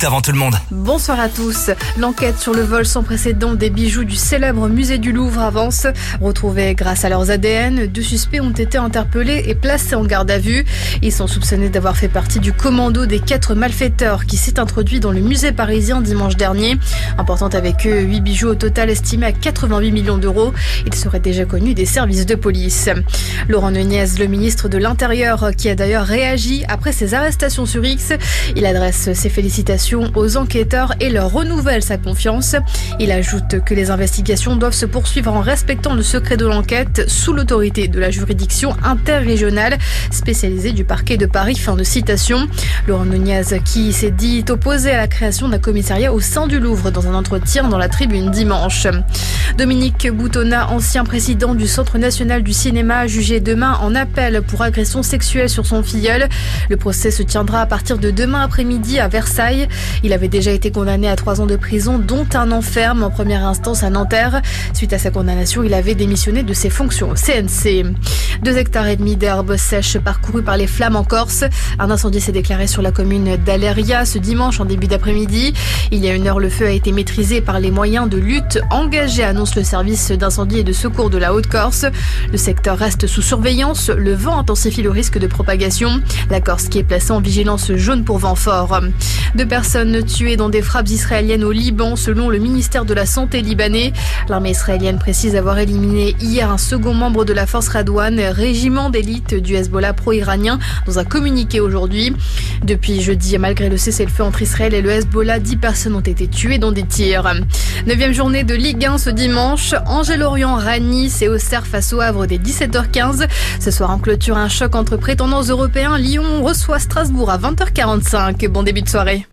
minutes avant tout le monde. Bonsoir à tous. L'enquête sur le vol sans précédent des bijoux du célèbre musée du Louvre avance. Retrouvés grâce à leurs ADN, 2 suspects ont été interpellés et placés en garde à vue. Ils sont soupçonnés d'avoir fait partie du commando des 4 malfaiteurs qui s'est introduit dans le musée parisien dimanche dernier. Emportant avec eux 8 bijoux au total estimés à 88 millions d'euros. Ils seraient déjà connus des services de police. Laurent Nunez, le ministre de l'Intérieur, qui a d'ailleurs réagi après ces arrestations sur X. Il adresse ses félicitations aux enquêteurs et leur renouvelle sa confiance. Il ajoute que les investigations doivent se poursuivre en respectant le secret de l'enquête sous l'autorité de la juridiction interrégionale spécialisée du parquet de Paris. Fin de citation. Laurent Nunez qui s'est dit opposé à la création d'un commissariat au sein du Louvre dans un entretien dans la Tribune dimanche. Dominique Boutonnat, ancien président du Centre national du cinéma, jugé demain en appel pour agression sexuelle sur son filleul. Le procès se tiendra à partir de demain après-midi à Versailles. Il avait déjà été condamné à 3 ans de prison, dont 1 an ferme en première instance à Nanterre. Suite à sa condamnation, il avait démissionné de ses fonctions au CNC. 2,5 hectares d'herbe sèche parcourue par les flammes en Corse. Un incendie s'est déclaré sur la commune d'Aléria ce dimanche en début d'après-midi. Il y a 1 heure, le feu a été maîtrisé par les moyens de lutte engagés, annonce le service d'incendie et de secours de la Haute-Corse. Le secteur reste sous surveillance. Le vent intensifie le risque de propagation. La Corse qui est placée en vigilance jaune pour vent fort. 2 personnes tuées dans des frappes israéliennes au Liban, selon le ministère de la Santé libanais. L'armée israélienne précise avoir éliminé hier un second membre de la force Radouane, régiment d'élite du Hezbollah pro-iranien, dans un communiqué aujourd'hui. Depuis jeudi, malgré le cessez-le-feu entre Israël et le Hezbollah, 10 personnes ont été tuées dans des tirs. 9e journée de Ligue 1 ce dimanche. Angers-Lorient, Nice et Auxerre face au Havre dès 17h15. Ce soir en clôture, un choc entre prétendants européens. Lyon reçoit Strasbourg à 20h45. Bon début de soirée.